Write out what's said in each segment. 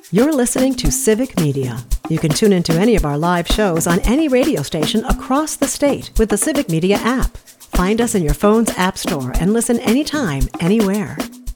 You're listening to Civic Media. You can tune into any of our live shows on any radio station across the state with the Civic Media app. Find us in your phone's app store and listen anytime, anywhere.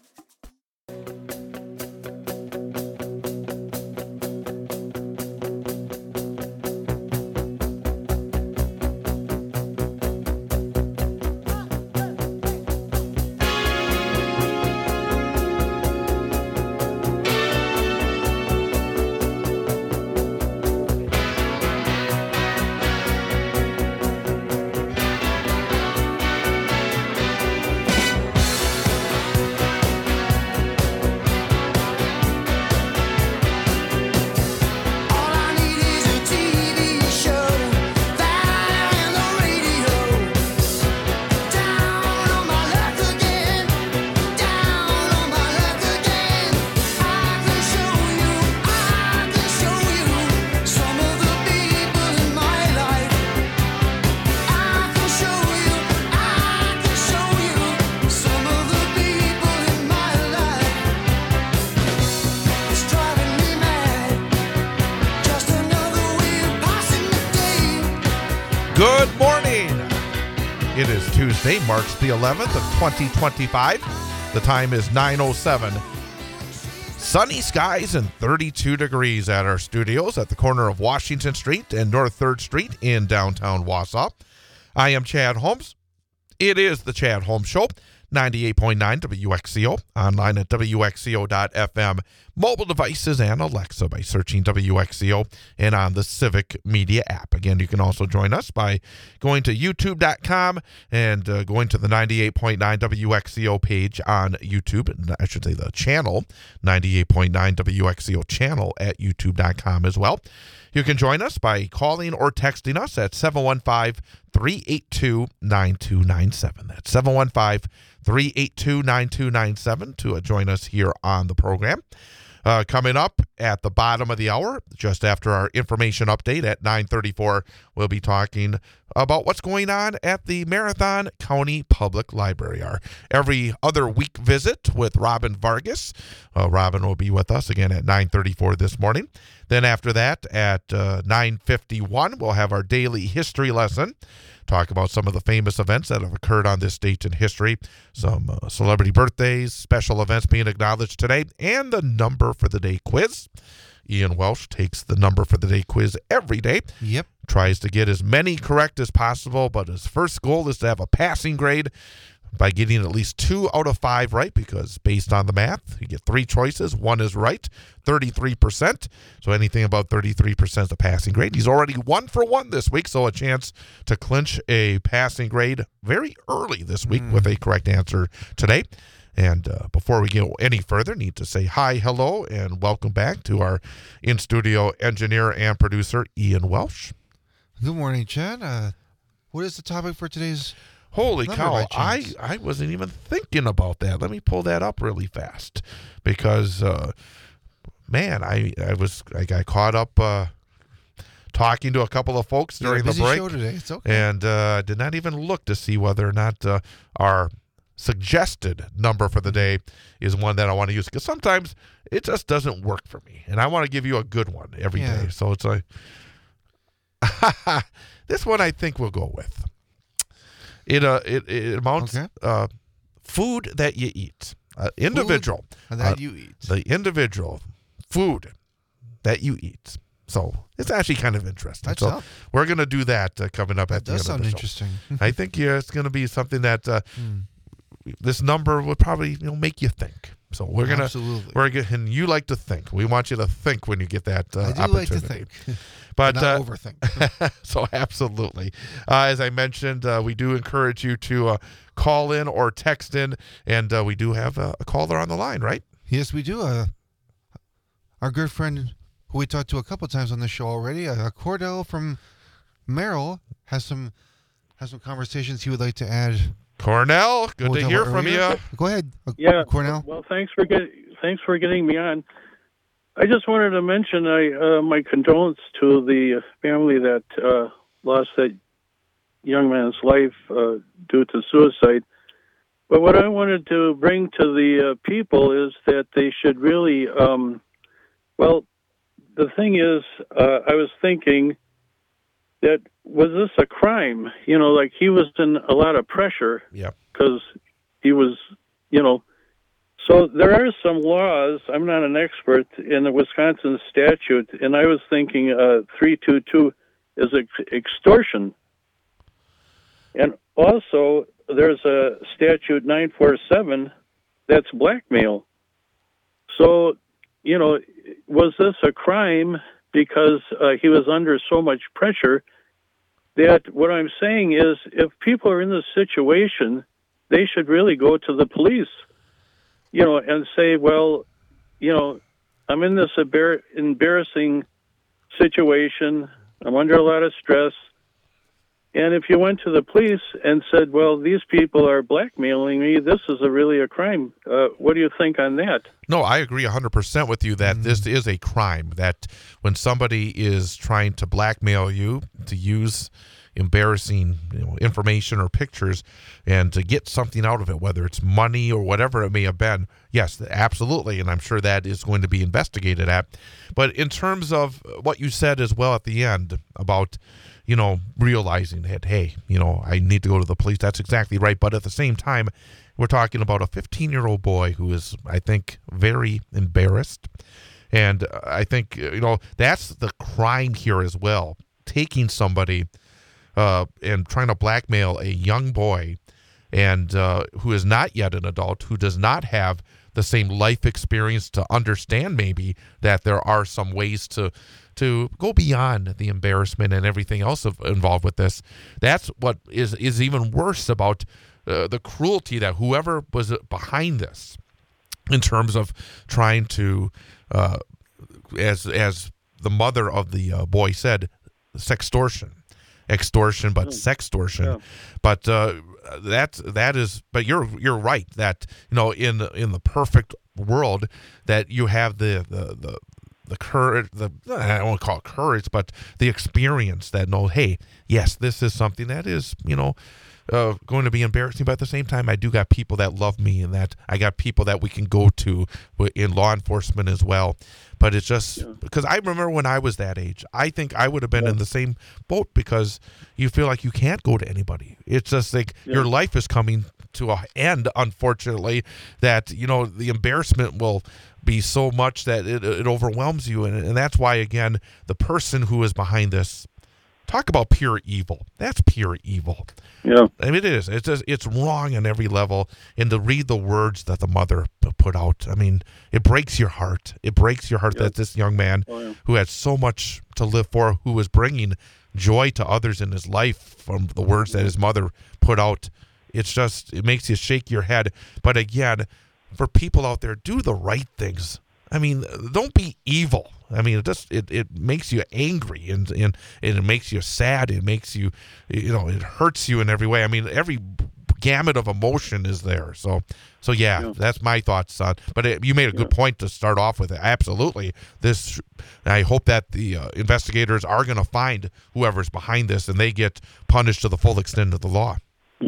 Good morning. It is Tuesday, March the 11th of 2025. The time is 9:07. Sunny skies and 32 degrees at our studios at the corner of Washington Street and North 3rd Street in downtown Wausau. I am Chad Holmes. It is the Chad Holmes Show, 98.9 WXCO, online at WXCO.FM, mobile devices and Alexa by searching WXCO, and on the Civic Media app. Again, you can also join us by going to YouTube.com and going to the 98.9 WXCO page on YouTube. I should say the channel, 98.9 WXCO channel at YouTube.com as well. You can join us by calling or texting us at 715-382-9297. That's 715-382-9297 to join us here on the program. Coming up at the bottom of the hour, just after our information update at 9:34, we'll be talking about what's going on at the Marathon County Public Library, our every other week visit with Robin Vargas. Robin will be with us again at 9:34 this morning. Then after that, at 9:51, we'll have our daily history lesson. Talk about some of the famous events that have occurred on this date in history, some celebrity birthdays, special events being acknowledged today, and the number for the day quiz. Ian Welsh takes the number for the day quiz every day. Yep. Tries to get as many correct as possible, but his first goal is to have a passing grade by getting at least 2 out of 5 right, because based on the math, you get 3 choices. 1 is right, 33%. So anything above 33% is a passing grade. He's already 1 for 1 this week, so a chance to clinch a passing grade very early this week with a correct answer today. And before we go any further, need to say hi, hello, and welcome back to our in-studio engineer and producer, Ian Welsh. Good morning, Chad. What is the topic for today's... Holy cow, I wasn't even thinking about that. Let me pull that up really fast because, man, I got caught up talking to a couple of folks during the break. Show today. It's okay. And did not even look to see whether or not our suggested number for the day is one that I want to use, because sometimes it just doesn't work for me, and I want to give you a good one every day. So it's like, this one I think we'll go with. It amounts food that you eat. Individual. Food that you eat. The individual food that you eat. So it's actually kind of interesting. That's so up. We're going to do that coming up at the end of the show. That sounds interesting. I think it's going to be something that this number would probably make you think. So we're gonna, and you like to think. We want you to think when you get that opportunity. I do like to think, but not overthink. So absolutely, as I mentioned, we do encourage you to call in or text in, and we do have a caller on the line, right? Yes, we do. Our good friend, who we talked to a couple times on the show already, Cordell from Merrill, has some conversations he would like to add. Cornell, good to hear from you. Go ahead, Cornell. Well, thanks for getting me on. I just wanted to mention my condolence to the family that lost that young man's life due to suicide. But what I wanted to bring to the people is that they should really Well, the thing is, I was thinking that was this a crime? Like he was in a lot of pressure Yeah. because he was, So there are some laws. I'm not an expert in the Wisconsin statute, and I was thinking 322 is extortion. And also, there's a statute 947 that's blackmail. So, was this a crime because he was under so much pressure that what I'm saying is if people are in this situation, they should really go to the police, and say, well, I'm in this embarrassing situation. I'm under a lot of stress. And if you went to the police and said, well, these people are blackmailing me, this is really a crime. What do you think on that? No, I agree 100% with you that this is a crime, that when somebody is trying to blackmail you to use embarrassing information or pictures and to get something out of it, whether it's money or whatever it may have been, yes, absolutely, and I'm sure that is going to be investigated at. But in terms of what you said as well at the end about realizing that, hey, I need to go to the police. That's exactly right. But at the same time, we're talking about a 15-year-old boy who is, I think, very embarrassed. And I think, that's the crime here as well. Taking somebody and trying to blackmail a young boy and who is not yet an adult, who does not have the same life experience to understand maybe that there are some ways to go beyond the embarrassment and everything else involved with this. That's what is even worse about the cruelty that whoever was behind this, in terms of trying to, as the mother of the boy said, extortion, but sextortion. Yeah. But that is. But you're right that in the perfect world that you have the courage, I don't want to call it courage, but the experience that hey, yes, this is something that is, going to be embarrassing, but at the same time, I do got people that love me and that I got people that we can go to in law enforcement as well. But it's just because I remember when I was that age, I think I would have been in the same boat because you feel like you can't go to anybody. It's just like your life is coming to an end, unfortunately, that, the embarrassment will be so much that it overwhelms you. And that's why, again, the person who is behind this, talk about pure evil. That's pure evil. Yeah. I mean, it is. It's wrong on every level. And to read the words that the mother put out, I mean, it breaks your heart. It breaks your heart that this young man who had so much to live for, who was bringing joy to others in his life from the words that his mother put out, it makes you shake your head. But again, for people out there, do the right things. I mean, don't be evil. I mean, it makes you angry and it makes you sad. It makes you, it hurts you in every way. I mean, every gamut of emotion is there. So that's my thoughts on. But you made a good point to start off with. Absolutely, I hope that the investigators are going to find whoever's behind this and they get punished to the full extent of the law.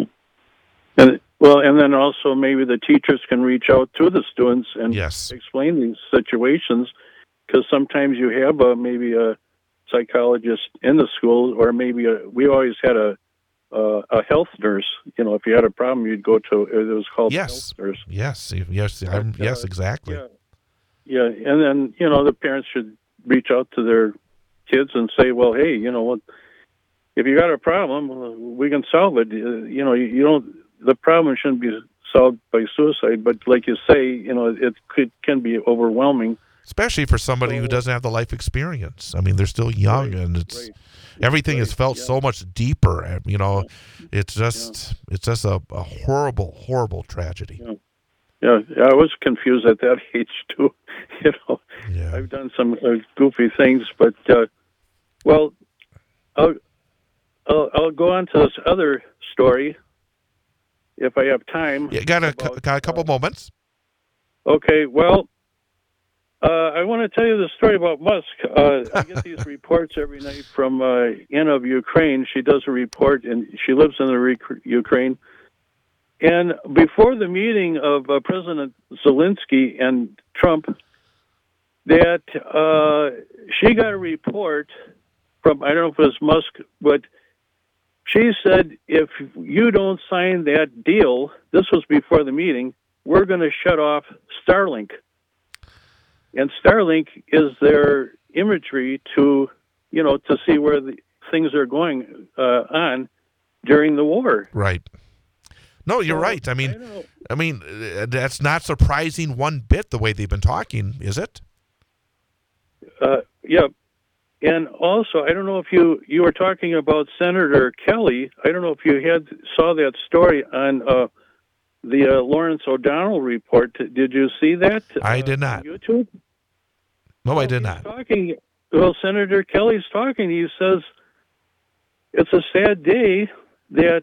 And then also maybe the teachers can reach out to the students and explain these situations, because sometimes you have maybe a psychologist in the school, or maybe we always had a health nurse. If you had a problem, you'd go to it was called health nurse. Yes, exactly. Yeah, and then the parents should reach out to their kids and say, well, hey, if you got a problem, we can solve it. You don't. The problem shouldn't be solved by suicide, but like you say, it can be overwhelming. Especially for somebody who doesn't have the life experience. I mean, they're still young, and everything is felt so much deeper. It's just a horrible, horrible tragedy. Yeah, I was confused at that age too. I've done some goofy things, but I'll go on to this other story if I have time. Yeah, got a couple moments. Okay, well, I want to tell you the story about Musk. I get these reports every night from Anna of Ukraine. She does a report, and she lives in the Ukraine. And before the meeting of President Zelensky and Trump, that she got a report from, I don't know if it was Musk, but she said, if you don't sign that deal, this was before the meeting, we're going to shut off Starlink. And Starlink is their imagery to see where the things are going on during the war. Right. No, you're right. I mean, that's not surprising one bit the way they've been talking, is it? Yeah. And also, I don't know if you were talking about Senator Kelly. I don't know if you saw that story on the Lawrence O'Donnell report. Did you see that? I did not. On YouTube? No, I did not. Senator Kelly's talking. He says it's a sad day that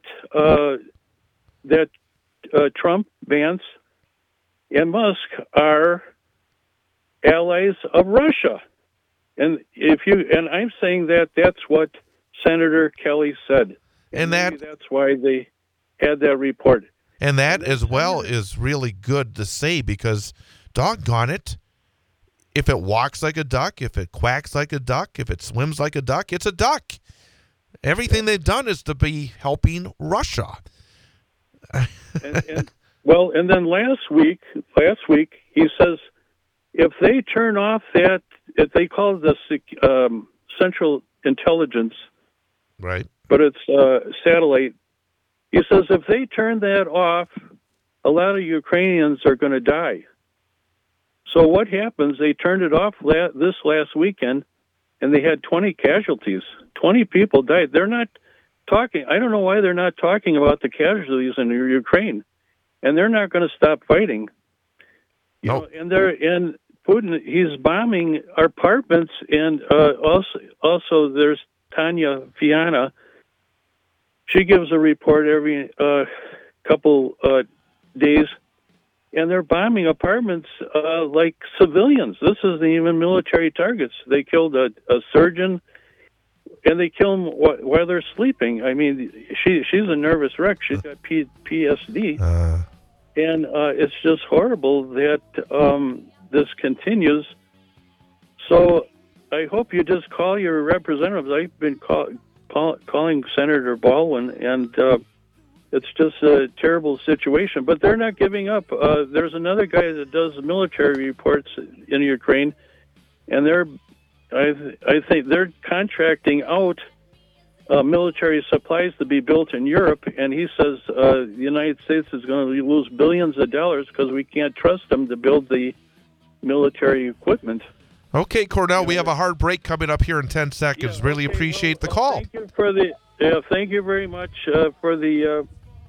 Trump, Vance, and Musk are allies of Russia. And I'm saying that's what Senator Kelly said. And that's why they had that report. And that as well is really good to say, because doggone it, if it walks like a duck, if it quacks like a duck, if it swims like a duck, it's a duck. Everything they've done is to be helping Russia. and then last week he says, if they turn off that, if they call it the Central Intelligence, right? But it's satellite. He says if they turn that off, a lot of Ukrainians are going to die. So what happens? They turned it off this last weekend, and they had 20 casualties. 20 people died. They're not talking. I don't know why they're not talking about the casualties in Ukraine, and they're not going to stop fighting. No. And Putin, he's bombing our apartments, and also there's Tanya Fiana. She gives a report every couple days, and they're bombing apartments like civilians. This isn't even military targets. They killed a surgeon, and they kill them while they're sleeping. I mean, she's a nervous wreck. She's got PTSD, and it's just horrible that this continues. So I hope you just call your representatives. I've been calling Senator Baldwin, and it's just a terrible situation. But they're not giving up. There's another guy that does military reports in Ukraine, and I think they're contracting out military supplies to be built in Europe, and he says the United States is going to lose billions of dollars because we can't trust them to build the military equipment. Okay, Cornell, we have a hard break coming up here in 10 seconds. Really appreciate the call. Thank you thank you very much for the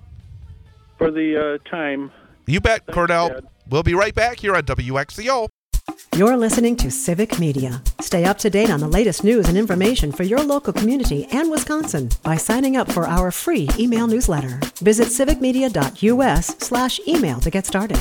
time. You bet, Thanks, Cornell. Dad. We'll be right back here on WXCO. You're listening to Civic Media. Stay up to date on the latest news and information for your local community and Wisconsin by signing up for our free email newsletter. Visit civicmedia.us/email to get started.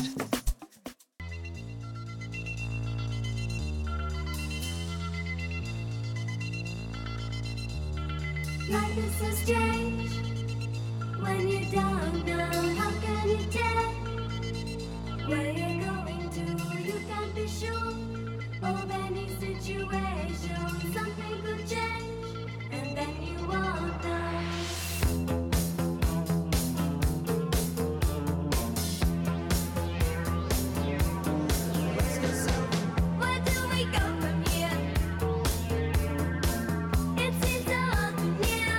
Life is so strange when you don't know how can you tell where you're going to. You can't be sure of any situation. Something could change and then you won't know. Where do we go from here? It seems so near,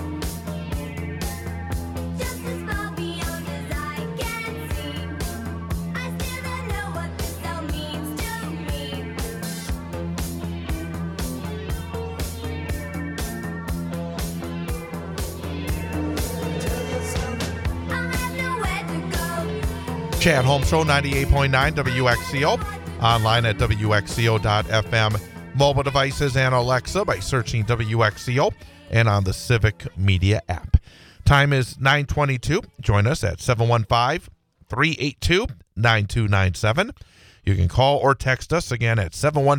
just as far beyond as I can see. I still don't know what this all means to me. I have nowhere to go. Chad Holmes Show, 98.9 WXCO. Online at WXCO.FM. Mobile devices and Alexa by searching WXCO, and on the Civic Media app. Time is 9:22. Join us at 715-382-9297. You can call or text us again at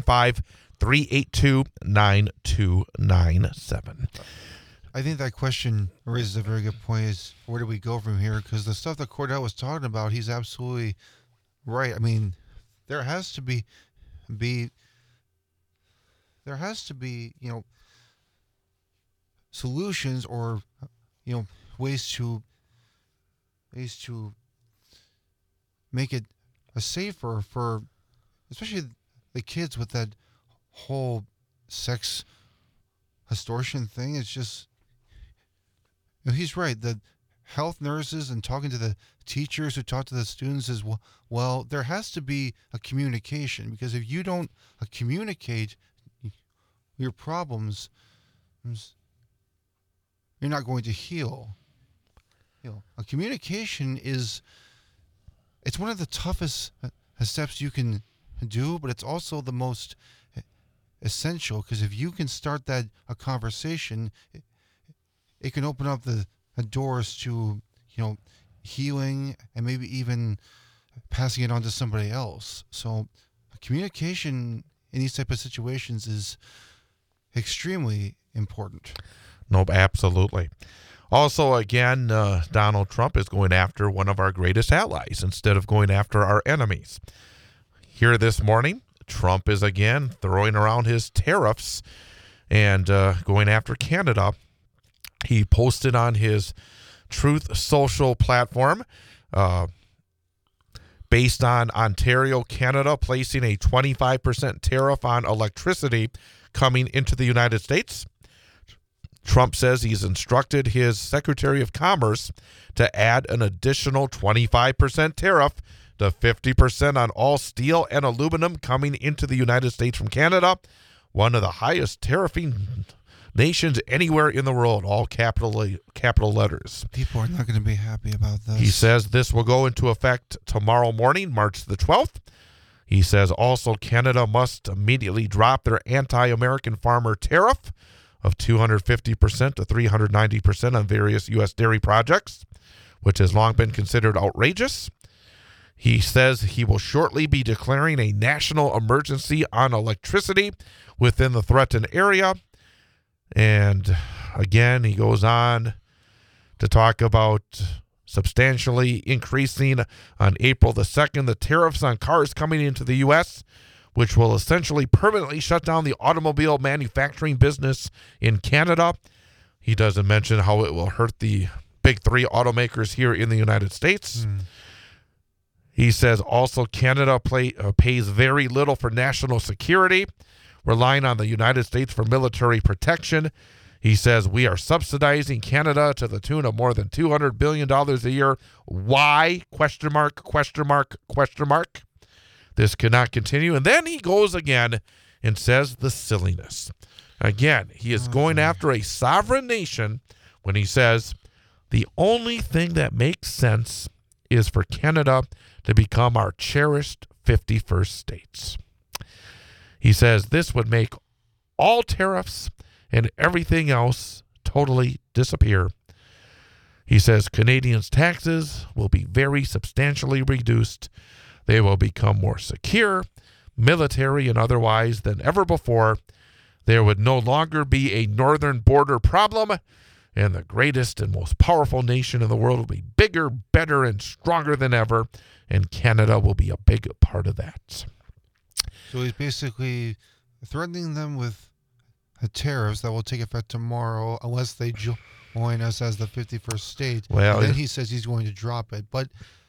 715-382-9297. I think that question raises a very good point, is where do we go from here? Because the stuff that Cordell was talking about, he's absolutely right. I mean, there has to be there has to be, solutions or, ways to make it safer for, especially the kids with that whole sex extortion thing. It's just, he's right. The health nurses and talking to the teachers who talk to the students is, well, there has to be a communication, because if you don't communicate your problems, you're not going to heal. A communication it's one of the toughest steps you can do, but it's also the most essential, because if you can start a conversation, it can open up the doors to, healing and maybe even passing it on to somebody else. So communication in these type of situations is extremely important. Nope, absolutely. Also, again, Donald Trump is going after one of our greatest allies instead of going after our enemies. Here this morning, Trump is again throwing around his tariffs and going after Canada. He posted on his Truth Social platform, based on Ontario, Canada, placing a 25% tariff on electricity coming into the United States. Trump says he's instructed his Secretary of Commerce to add an additional 25% tariff to 50% on all steel and aluminum coming into the United States from Canada, one of the highest tariffing nations anywhere in the world, all capital letters. People are not going to be happy about this. He says this will go into effect tomorrow morning, March the 12th. He says also Canada must immediately drop their anti-American farmer tariff of 250% to 390% on various U.S. dairy projects, which has long been considered outrageous. He says he will shortly be declaring a national emergency on electricity within the threatened area. And again, he goes on to talk about substantially increasing on April the 2nd the tariffs on cars coming into the U.S., which will essentially permanently shut down the automobile manufacturing business in Canada. He doesn't mention how it will hurt the big three automakers here in the United States. He says also Canada pays very little for national security, relying on the United States for military protection. He says we are subsidizing Canada to the tune of more than $200 billion a year. Why? ? This cannot continue. And then he goes again and says the silliness. Again, he is going after a sovereign nation when he says the only thing that makes sense is for Canada to become our cherished 51st states. He says this would make all tariffs and everything else totally disappear. He says Canadians' taxes will be very substantially reduced. They will become more secure, military and otherwise than ever before. There would no longer be a northern border problem, and the greatest and most powerful nation in the world will be bigger, better, and stronger than ever, and Canada will be a big part of that. So he's basically threatening them with tariffs that will take effect tomorrow unless they join us as the 51st state. Well, and then he says he's going to drop it. But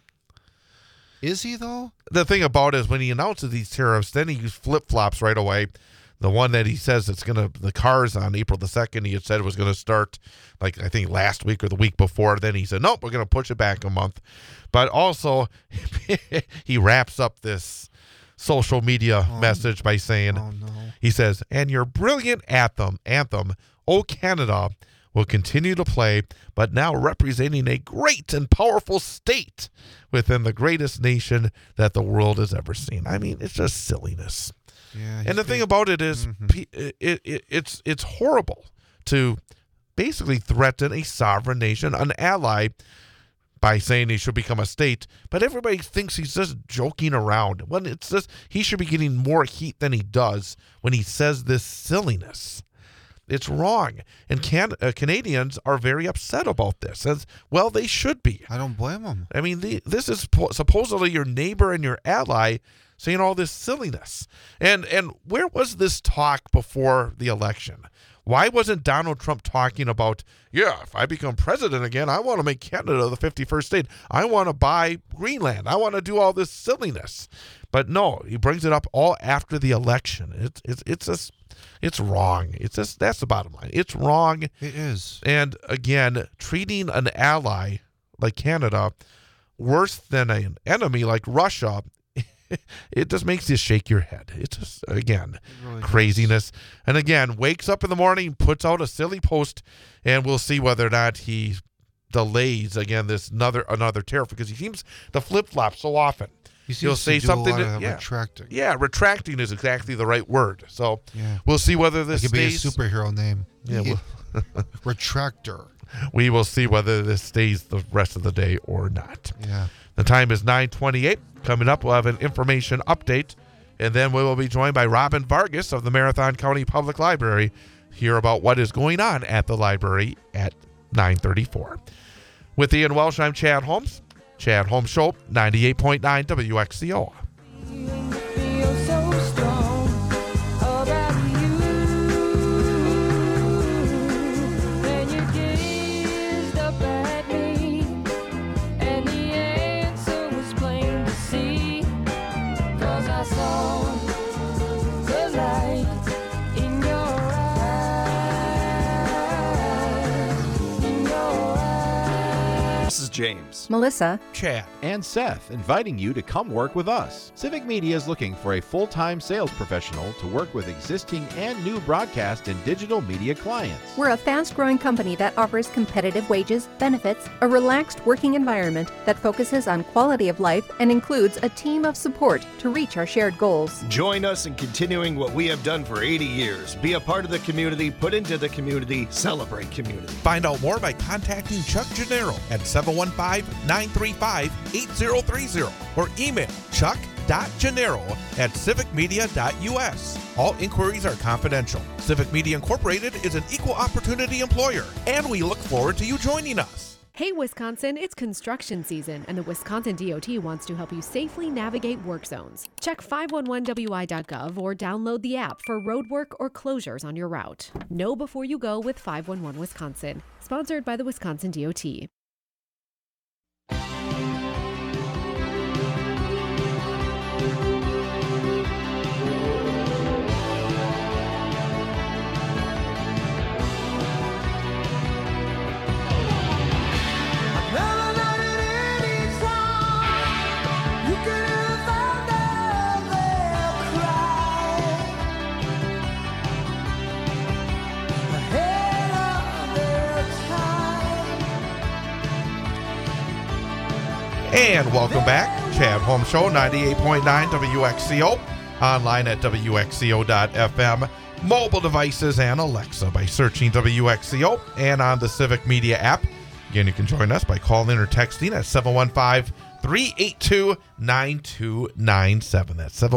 is he, though? The thing about it is when he announces these tariffs, then he flip-flops right away. The one that he says the cars on April the 2nd, he had said it was going to start, like, I think last week or the week before. Then he said, nope, we're going to push it back a month. But also, he wraps up this social media message by saying, he says, and your brilliant anthem, O Canada, will continue to play, but now representing a great and powerful state within the greatest nation that the world has ever seen. I mean, it's just silliness. Yeah, and the thing about it is, it's horrible to basically threaten a sovereign nation, an ally, by saying he should become a state. But everybody thinks he's just joking around. When it's just he should be getting more heat than he does when he says this silliness. It's wrong. And Canadians are very upset about this. As well, they should be. I don't blame them. I mean, this is supposedly your neighbor and your ally saying all this silliness. And where was this talk before the election? Why wasn't Donald Trump talking about, if I become president again, I want to make Canada the 51st state. I want to buy Greenland. I want to do all this silliness. But no, he brings it up all after the election. It's wrong. That's the bottom line. It's wrong. It is. And again, treating an ally like Canada worse than an enemy like Russia, it just makes you shake your head. It's just, again, really craziness. And again, wakes up in the morning, puts out a silly post, and we'll see whether or not he delays, again, this another tariff, because he seems to flip-flop so often. He'll say something. Retracting. Yeah, retracting is exactly the right word. So Yeah. we'll see whether this It could be a stays. superhero name. Yeah, Retractor. we will see whether this stays the rest of the day or not. Yeah. The time is 9:28. Coming up, we'll have an information update, and then we will be joined by Robin Vargas of the Marathon County Public Library, hear about what is going on at the library at 9:34. With Ian Welsh, I'm Chad Holmes. Chad Holmes Show, 98.9 WXCO. Feel so strong about you when you gazed up at me, and the answer was plain to see, 'cause I saw the light in your eyes. This is James, Melissa, Chad. and Seth inviting you to come work with us. Civic Media is looking for a full-time sales professional to work with existing and new broadcast and digital media clients. we're a fast-growing company that offers competitive wages, benefits, a relaxed working environment that focuses on quality of life, and includes a team of support to reach our shared goals. Join us in continuing what we have done for 80 years. Be a part of the community, put into the community, celebrate community. Find out more by contacting Chuck Gennaro at 715-935-8030 or email chuck.gennaro@civicmedia.us. All inquiries are confidential. Civic Media Incorporated is an equal opportunity employer, and we look forward to you joining us. Hey Wisconsin, it's construction season, and the Wisconsin DOT wants to help you safely navigate work zones. Check 511wi.gov or download the app for roadwork or closures on your route. Know before you go with 511 Wisconsin. Sponsored by the Wisconsin DOT. And welcome back. Chad Holmes Show, 98.9 WXCO. Online at WXCO.FM. Mobile devices and Alexa by searching WXCO, and on the Civic Media app. Again, you can join us by calling or texting at 715-382-9297. That's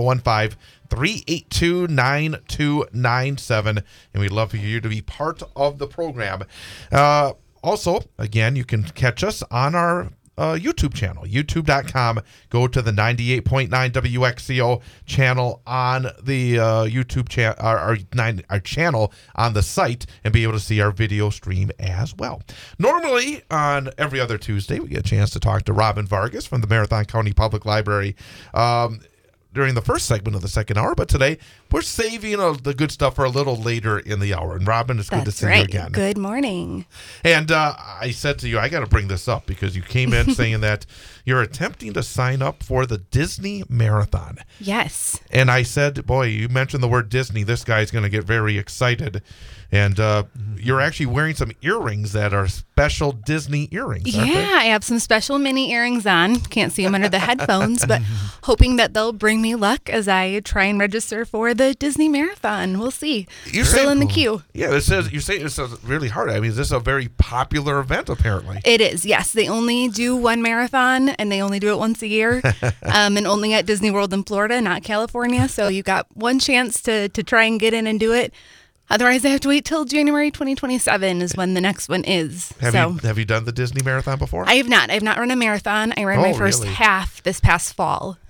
715-382-9297. And we'd love for you to be part of the program. Also, again, you can catch us on our YouTube channel, youtube.com. Go to the 98.9 WXCO channel on the YouTube channel, our channel on the site, and be able to see our video stream as well. Normally, on every other Tuesday, we get a chance to talk to Robin Vargas from the Marathon County Public Library during the first segment of the second hour, but today we're saving the good stuff for a little later in the hour. And Robin, it's good to see you again. Good morning. And I said to you, I got to bring this up because you came in saying that you're attempting to sign up for the Disney Marathon. Yes. And I said, boy, you mentioned the word Disney. This guy's going to get very excited. And you're actually wearing some earrings that are special Disney earrings, aren't they? Yeah, I have some special mini earrings on. Can't see them under the headphones, but hoping that they'll bring me luck as I try and register for the Disney Marathon. We'll see. You're still in the queue. Yeah, you say this is really hard. I mean, this is a very popular event, apparently. It is, yes. They only do one marathon, and they only do it once a year, and only at Disney World in Florida, not California. So you got one chance to try and get in and do it. Otherwise, I have to wait till January 2027 is when the next one is. Have you done the Disney Marathon before? I have not. I have not run a marathon. I ran my first half this past fall.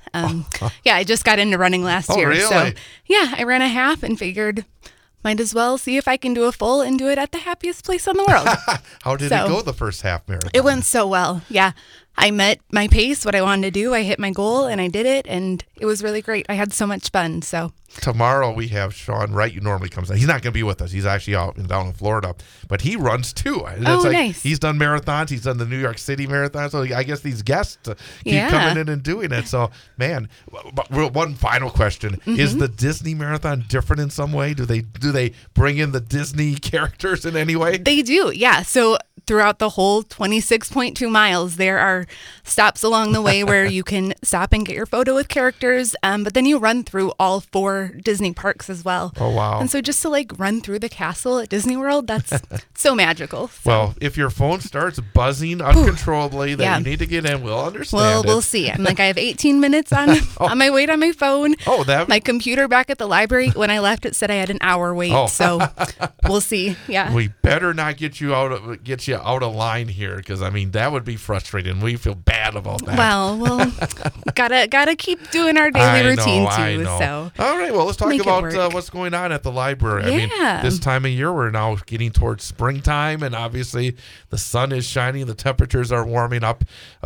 Yeah, I just got into running last year. Really? So, yeah, I ran a half and figured might as well see if I can do a full and do it at the happiest place in the world. How did So, it go the first half marathon? It went so well. Yeah. I met my pace, what I wanted to do. I hit my goal and I did it, and it was really great. I had so much fun. So Tomorrow we have Sean Wright, who normally comes out. He's not going to be with us. He's actually down in Florida, but he runs too. And it's nice. He's done marathons. He's done the New York City Marathon. So I guess these guests keep Yeah. coming in and doing it. So, man, but one final question. Is the Disney Marathon different in some way? Do they bring in the Disney characters in any way? they do. Yeah. So throughout the whole 26.2 miles, there are stops along the way where you can stop and get your photo with characters. But then you run through all 4 Disney parks as well. Oh, wow. And so just to run through the castle at Disney World, that's so magical. So, Well, if your phone starts buzzing uncontrollably that Yeah. you need to get in, we'll understand it. we'll see. I'm I have 18 minutes on my wait on my phone. Oh, My computer back at the library, when I left, it said I had an hour wait. Oh. So we'll see. Yeah. We better not get you out of line here, because that would be frustrating. We feel bad about that. Well, gotta keep doing our daily routine too. I know. So all right, well, let's talk make it about work. what's going on at the library. Yeah. This time of year we're now getting towards springtime, and obviously the sun is shining, the temperatures are warming up.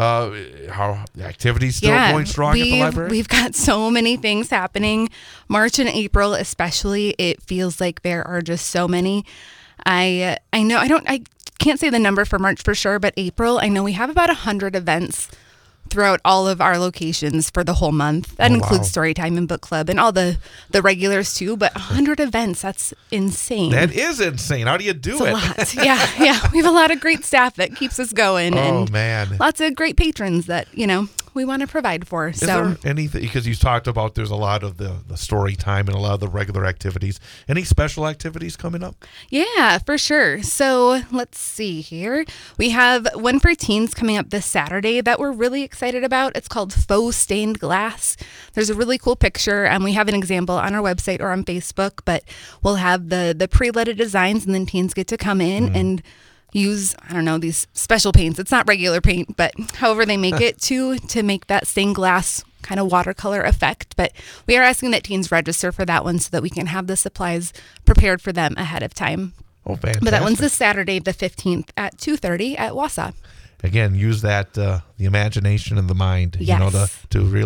How the activities still going strong at the library? We've got so many things happening. March and April especially, it feels like there are just so many. I know I can't say the number for March for sure, but April, I know we have about 100 events throughout all of our locations for the whole month. That includes Storytime and Book Club and all the regulars too, but 100 events, that's insane. That is insane. How do you do it? A lot. Yeah. We have a lot of great staff that keeps us going. Oh, and man. Lots of great patrons that, we want to provide for. Is there anything, because you talked about there's a lot of the story time and a lot of the regular activities. Any special activities coming up? Yeah, for sure. So let's see here. We have one for teens coming up this Saturday that we're really excited about. It's called Faux Stained Glass. There's a really cool picture, and we have an example on our website or on Facebook, but we'll have the pre-letted designs, and then teens get to come in and use, these special paints. It's not regular paint, but however they make it to make that stained glass kind of watercolor effect. But we are asking that teens register for that one so that we can have the supplies prepared for them ahead of time. Oh, fantastic. But that one's this Saturday, the 15th at 2:30 at Wausau. Again, use that the imagination and the mind, Yes.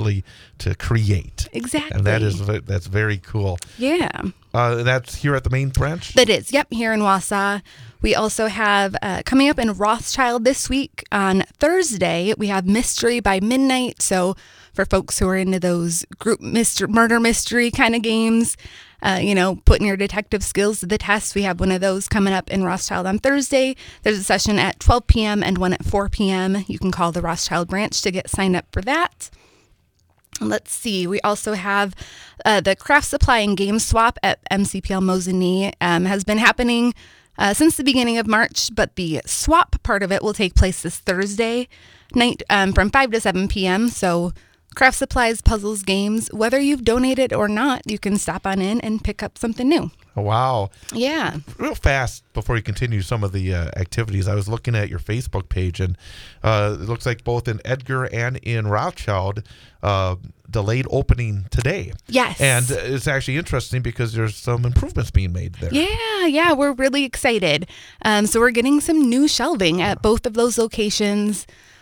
to create. Exactly. And that's very cool. Yeah. That's here at the main branch? That is, yep, here in Wausau. We also have coming up in Rothschild this week on Thursday, we have Mystery by Midnight. So for folks who are into those group murder mystery kind of games, putting your detective skills to the test, we have one of those coming up in Rothschild on Thursday. There's a session at 12 p.m. and one at 4 p.m. You can call the Rothschild branch to get signed up for that. Let's see. We also have the craft supply and game swap at MCPL Mosinee has been happening since the beginning of March, but the swap part of it will take place this Thursday night from 5 to 7 p.m. So craft supplies, puzzles, games, whether you've donated or not, you can stop on in and pick up something new. Oh, wow. Yeah. Real fast, before you continue some of the activities, I was looking at your Facebook page, and it looks like both in Edgar and in Rothschild, delayed opening today. Yes. And it's actually interesting because there's some improvements being made there. Yeah, we're really excited. So we're getting some new shelving at both of those locations.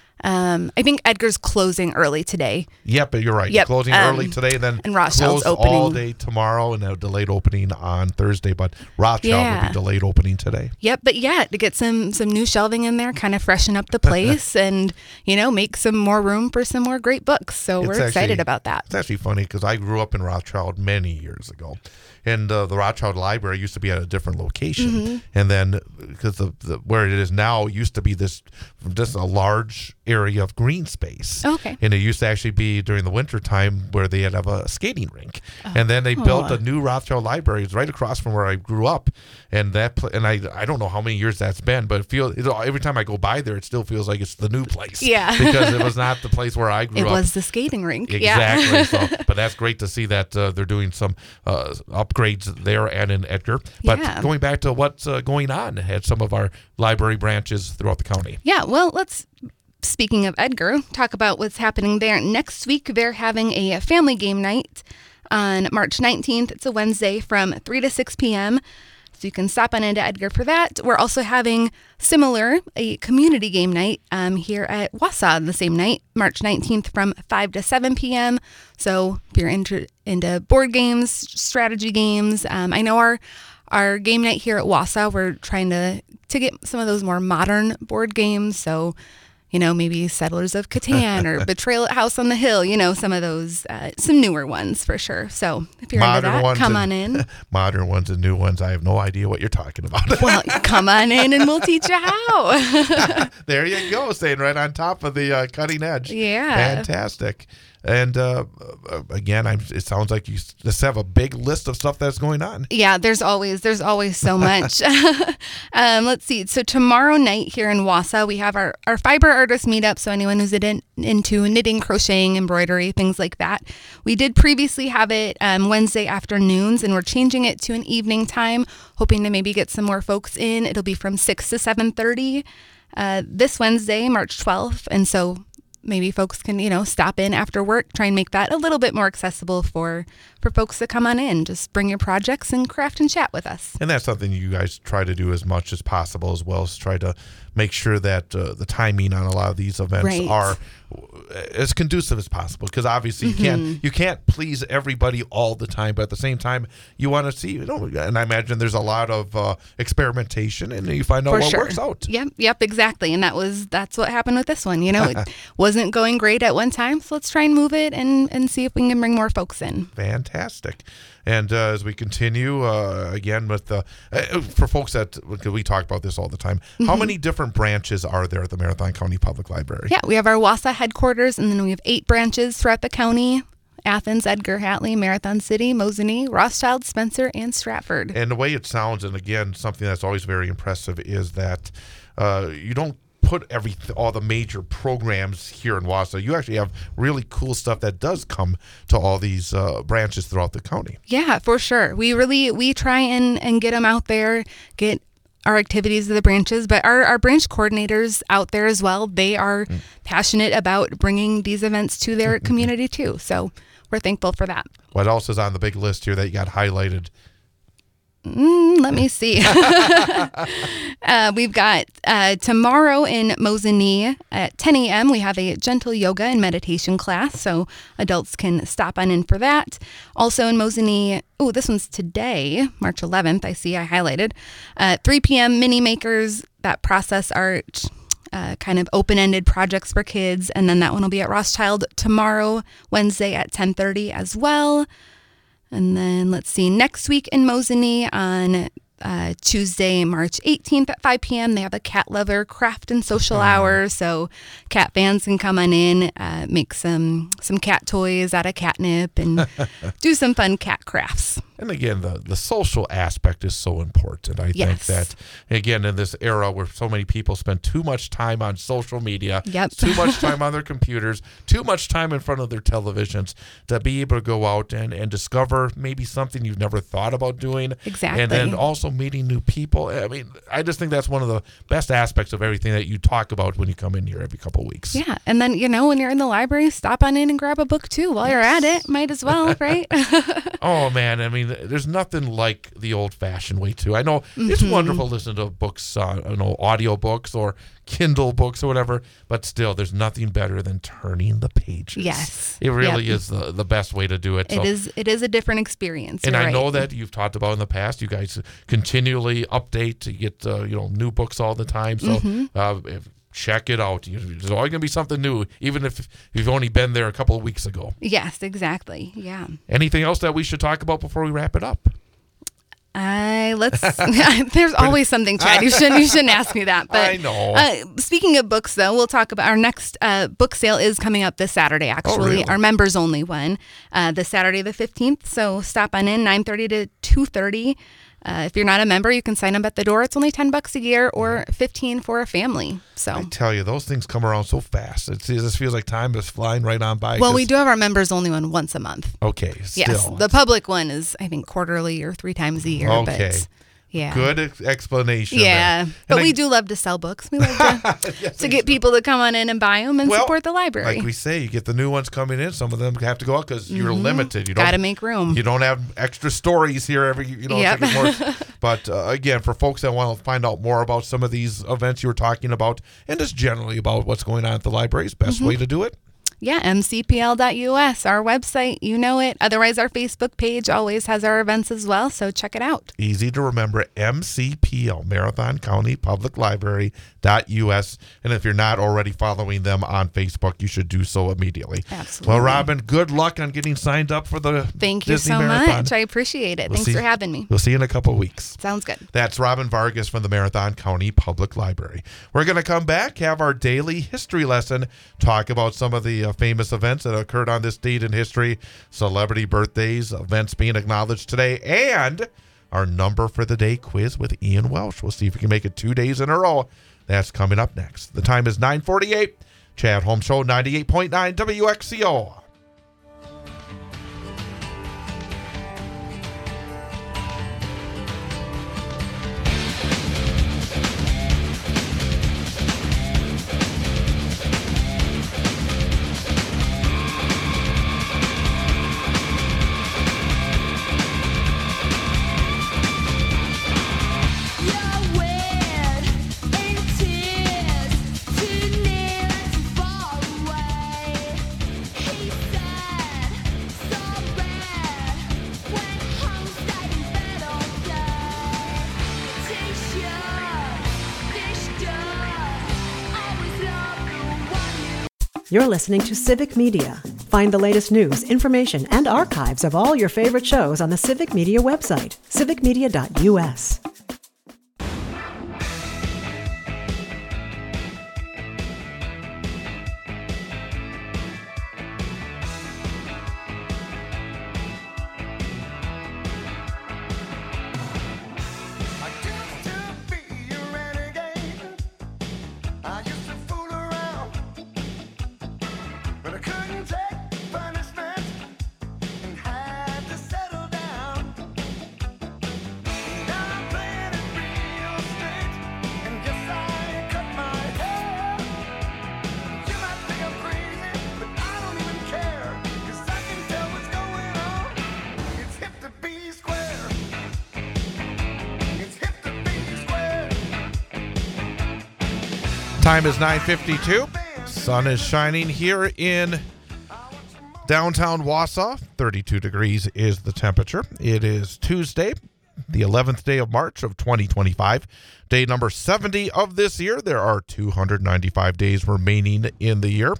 I think Edgar's closing early today. Yep, but you're right. Yep, Closing early today, then and Rothschild's close opening all day tomorrow, and a delayed opening on Thursday. But Rothschild will be delayed opening today. Yep, but to get some new shelving in there, kind of freshen up the place, and make some more room for some more great books. So we're excited about that. It's actually funny because I grew up in Rothschild many years ago. And the Rothschild Library used to be at a different location, and then because the where it is now used to be just a large area of green space. Okay. And it used to actually be during the winter time where they had have a skating rink, and then they built a new Rothschild Library. It's right across from where I grew up, and I don't know how many years that's been, but every time I go by there, it still feels like it's the new place. Yeah. Because it was not the place where I grew up. It was the skating rink. Exactly. Yeah. But that's great to see that they're doing some upgrades there and in Edgar. But going back to what's going on at some of our library branches throughout the county. Yeah, well, let's speaking of Edgar, talk about what's happening there. Next week, they're having a family game night on March 19th. It's a Wednesday from 3 to 6 p.m., so you can stop on into Edgar for that. We're also having a community game night here at Wausau the same night, March 19th from 5 to 7 p.m. So if you're into board games, strategy games, I know our game night here at Wausau, we're trying to get some of those more modern board games. So, maybe Settlers of Catan or Betrayal at House on the Hill, some of those, some newer ones for sure. So if you're into that, come on in. Modern ones and new ones, I have no idea what you're talking about. Well, come on in and we'll teach you how. There you go, staying right on top of the cutting edge. Yeah. Fantastic. And again, it sounds like you just have a big list of stuff that's going on. Yeah, there's always so much. Let's see. So tomorrow night here in Wausau, we have our fiber artist meetup. So anyone who's into knitting, crocheting, embroidery, things like that. We did previously have it Wednesday afternoons, and we're changing it to an evening time, hoping to maybe get some more folks in. It'll be from 6 to 7:30 this Wednesday, March 12th. And so maybe folks can, stop in after work, try and make that a little bit more accessible for folks to come on in. Just bring your projects and craft and chat with us. And that's something you guys try to do as much as possible, as well as try to make sure that the timing on a lot of these events are as conducive as possible. Because obviously you can't please everybody all the time, but at the same time you want to see, and I imagine there's a lot of experimentation, and you find out what works out. Yep, exactly. And that's what happened with this one. It wasn't going great at one time, so let's try and move it and see if we can bring more folks in. Fantastic. And as we continue, again, with for folks that, we talk about this all the time, how many different branches are there at the Marathon County Public Library? Yeah, we have our Wausau headquarters, and then we have 8 branches throughout the county: Athens, Edgar, Hatley, Marathon City, Mosinee, Rothschild, Spencer, and Stratford. And the way it sounds, and again, something that's always very impressive, is that you don't put all the major programs here in Wausau. You actually have really cool stuff that does come to all these branches throughout the county. Yeah, for sure. We try and get them out there, get our activities of the branches, but our branch coordinators out there as well, they are passionate about bringing these events to their community too. So we're thankful for that. What else is on the big list here that you got highlighted? Let me see. We've got tomorrow in Mosinee at 10 a.m. we have a gentle yoga and meditation class, so adults can stop on in for that. Also in Mosinee, this one's today, March 11th, I highlighted. 3 p.m. mini makers that process art, kind of open-ended projects for kids, and then that one will be at Rothschild tomorrow, Wednesday at 10:30 as well. And then let's see, next week in Mosinee on Tuesday, March 18th at 5 p.m., they have a cat lover craft and social hour. So cat fans can come on in, make some cat toys out of catnip and do some fun cat crafts. And again, the social aspect is so important. I think that, again, in this era where so many people spend too much time on social media, too much time on their computers, too much time in front of their televisions, to be able to go out and discover maybe something you've never thought about doing. Exactly. And then also meeting new people. I mean, I just think that's one of the best aspects of everything that you talk about when you come in here every couple of weeks. Yeah. And then, when you're in the library, stop on in and grab a book too while you're at it. Might as well, right? Oh, man. I mean, there's nothing like the old-fashioned way, too. I know it's wonderful listening to books, audio books or Kindle books or whatever, but still, there's nothing better than turning the pages. Yes. It really is the best way to do it. It is a different experience. And I know that you've talked about in the past, you guys continually update to get, new books all the time. So check it out. There's always going to be something new, even if you've only been there a couple of weeks ago. Yes, exactly. Yeah. Anything else that we should talk about before we wrap it up? There's always something, Chad. You shouldn't ask me that. But I know. Speaking of books, though, we'll talk about our next book sale is coming up this Saturday, actually. Oh, really? Our members only one, this Saturday the 15th. So stop on in, 9:30 to 2:30. If you're not a member, you can sign up at the door. It's only $10 a year or $15 for a family. So I tell you, those things come around so fast. It just feels like time is flying right on by. Well, we do have our members only one once a month. Okay, still. Yes, the public one is, I think, quarterly or 3 times a year. Okay. Yeah. Good explanation. Yeah, there. but And we do love to sell books. We love to get people to come on in and buy them and support the library. Like we say, you get the new ones coming in. Some of them have to go out because you're limited. You don't got to make room. You don't have extra stories here every. Yep. But again, for folks that want to find out more about some of these events you were talking about, and just generally about what's going on at the libraries, best way to do it. Yeah, mcpl.us, our website, you know it. Otherwise, our Facebook page always has our events as well, so check it out. Easy to remember, MCPL, Marathon County Public Library.us. And if you're not already following them on Facebook, you should do so immediately. Absolutely. Well, Robin, good luck on getting signed up for the Thank you Disney so Marathon. much. I appreciate it. We'll Thanks see- for having me. We'll see you in a couple of weeks. Sounds good. That's Robin Vargas from the Marathon County Public Library. We're going to come back, have our daily history lesson, talk about some of the famous events that occurred on this date in history, celebrity birthdays, events being acknowledged today, and our number for the day quiz with Ian Welsh. We'll see if we can make it 2 days in a row. That's coming up next. The time is 9:48. Chad Holmes Show, 98.9 WXCO. You're listening to Civic Media. Find the latest news, information, and archives of all your favorite shows on the Civic Media website, civicmedia.us. Time is 9:52. Sun is shining here in downtown Wausau. 32 degrees is the temperature. It is Tuesday, the 11th day of March of 2025. Day number 70 of this year. There are 295 days remaining in the year.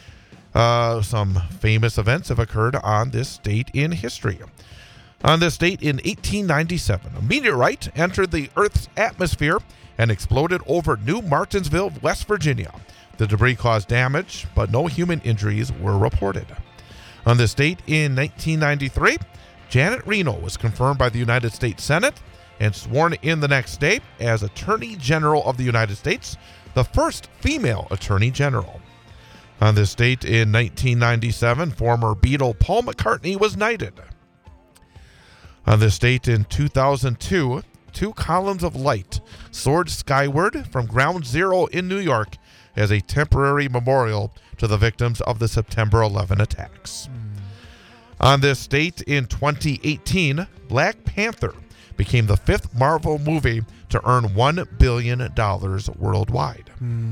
Some famous events have occurred on this date in history. On this date in 1897, a meteorite entered the Earth's atmosphere and exploded over New Martinsville, West Virginia. The debris caused damage, but no human injuries were reported. On this date in 1993, Janet Reno was confirmed by the United States Senate and sworn in the next day as Attorney General of the United States, the first female Attorney General. On this date in 1997, former Beatle Paul McCartney was knighted. On this date in 2002, 2 columns of light soared skyward from Ground Zero in New York as a temporary memorial to the victims of the September 11 attacks. On this date in 2018, Black Panther became the 5th Marvel movie to earn $1 billion worldwide.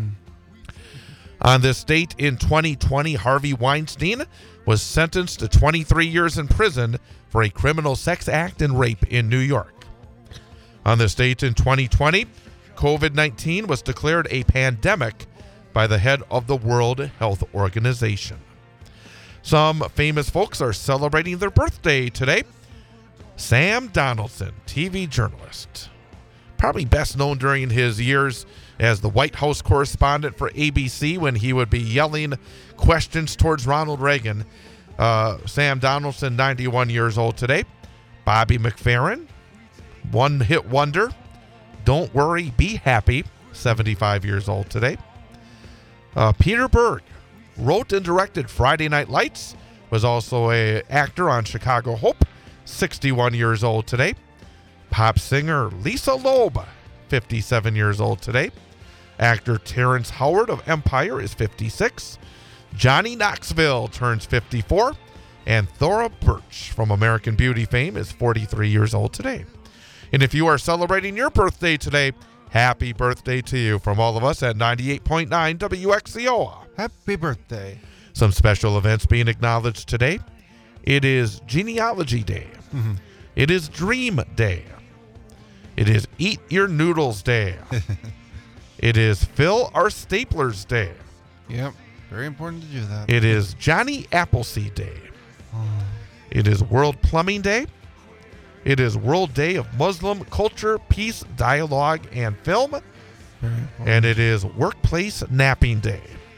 On this date in 2020, Harvey Weinstein was sentenced to 23 years in prison for a criminal sex act and rape in New York. On this date in 2020, COVID-19 was declared a pandemic by the head of the World Health Organization. Some famous folks are celebrating their birthday today. Sam Donaldson, TV journalist, probably best known during his years as the White House correspondent for ABC when he would be yelling questions towards Ronald Reagan. Sam Donaldson, 91 years old today. Bobby McFerrin, one-hit wonder. Don't Worry, Be Happy, 75 years old today. Peter Berg wrote and directed Friday Night Lights, was also an actor on Chicago Hope, 61 years old today. Pop singer Lisa Loeb, 57 years old today. Actor Terrence Howard of Empire is 56. Johnny Knoxville turns 54. And Thora Birch from American Beauty fame is 43 years old today. And if you are celebrating your birthday today, happy birthday to you from all of us at 98.9 WXCO. Happy birthday. Some special events being acknowledged today. It is Genealogy Day. Mhm. It is Dream Day. It is Eat Your Noodles Day. It is Fill Our Staplers Day. Yep. Very important to do that. It is Johnny Appleseed Day. It is World Plumbing Day. It is World Day of Muslim Culture, Peace, Dialogue, and Film. Very important. And it is Workplace Napping Day.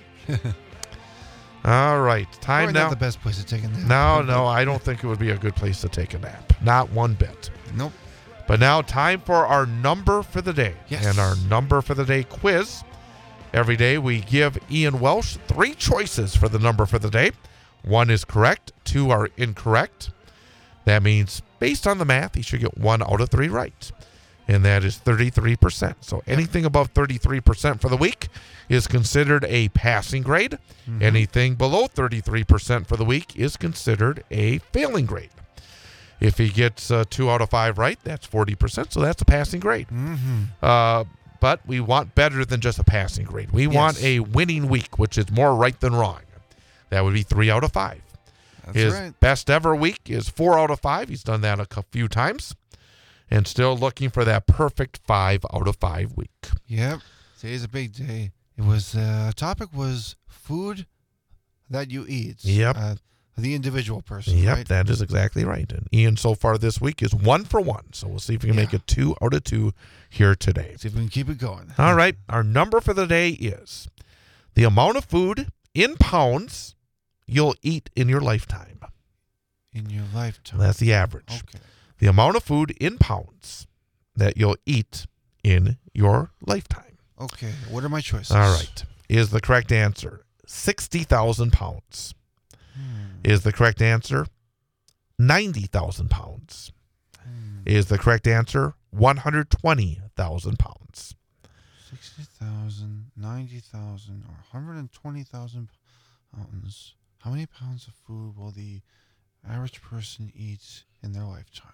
All right. Time Probably now. not the best place to take a nap. No, I don't think it would be a good place to take a nap. Not one bit. Nope. But now time for our number for the day. Yes. And our number for the day quiz. Every day we give Ian Welsh 3 choices for the number for the day. 1 is correct, 2 are incorrect. That means based on the math, he should get 1 out of 3 right. And that is 33%. So anything above 33% for the week is considered a passing grade. Mhm. Anything below 33% for the week is considered a failing grade. If he gets 2 out of 5 right, that's 40%. So that's a passing grade. Mm-hmm. But we want better than just a passing grade. We want a winning week, which is more right than wrong. That would be 3 out of 5. That's His right. best ever week is 4 out of 5. He's done that a few times. And still looking for that perfect 5 out of 5 week. Yep. Today's a big day. It was topic was food that you eat. Yep. The individual person. Yep, Right? that is exactly right. And Ian so far this week is 1 for 1. So we'll see if we can make it 2 out of 2 here today. See if we can keep it going. All right. Our number for the day is the amount of food in pounds you'll eat in your lifetime. In your lifetime. That's the average. Okay. The amount of food in pounds that you'll eat in your lifetime. Okay. What are my choices? All right. Is the correct answer 60,000 pounds? Is the correct answer 90,000 pounds? Is the correct answer 120,000 pounds? 60,000, 90,000, or 120,000 pounds. How many pounds of food will the average person eat in their lifetime?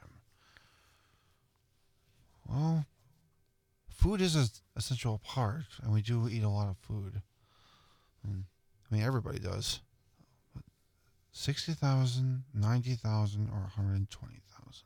Well, food is an essential part, and we do eat a lot of food. I mean, everybody does. 60,000, 90,000, or 120,000.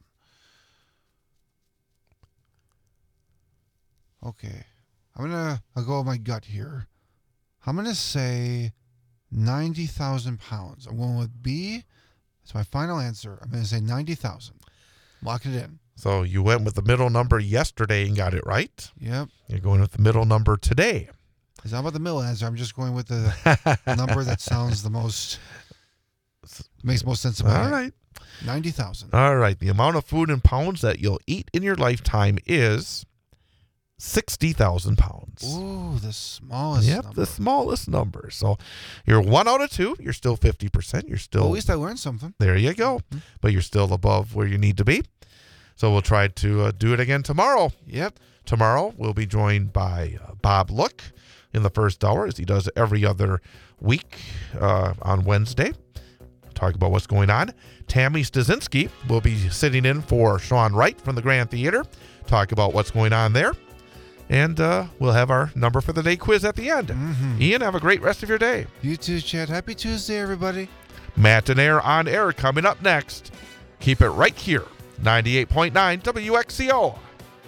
Okay. I'll go with my gut here. I'm going to say 90,000 pounds. I'm going with B. That's my final answer. I'm going to say 90,000. Lock it in. So you went with the middle number yesterday and got it right. Yep. You're going with the middle number today. It's not about the middle answer. I'm just going with the number that sounds the most, makes most sense in my All head. right. 90,000. All right. The amount of food in pounds that you'll eat in your lifetime is 60,000 pounds. Ooh, the smallest Yep, number. the smallest number. So you're 1 out of 2. You're still 50%. You're still. Well, at least I learned something. There you go. But you're still above where you need to be. So we'll try to do it again tomorrow. Yep. Tomorrow we'll be joined by Bob Look in the first hour, as he does every other week on Wednesday. Talk about what's going on. Tammy Stasinski will be sitting in for Sean Wright from the Grand Theater. Talk about what's going on there. And we'll have our number for the day quiz at the end. Ian, have a great rest of your day. You too, Chad. Happy Tuesday, everybody. Matt and Air on air coming up next. Keep it right here. 98.9 WXCO.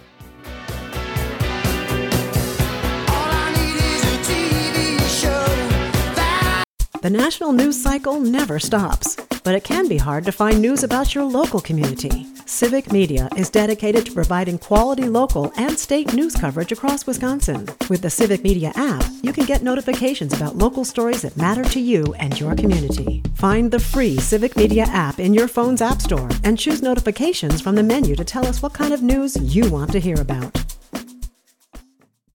The national news cycle never stops, but it can be hard to find news about your local community. Civic Media is dedicated to providing quality local and state news coverage across Wisconsin. With the Civic Media app, you can get notifications about local stories that matter to you and your community. Find the free Civic Media app in your phone's app store and choose notifications from the menu to tell us what kind of news you want to hear about.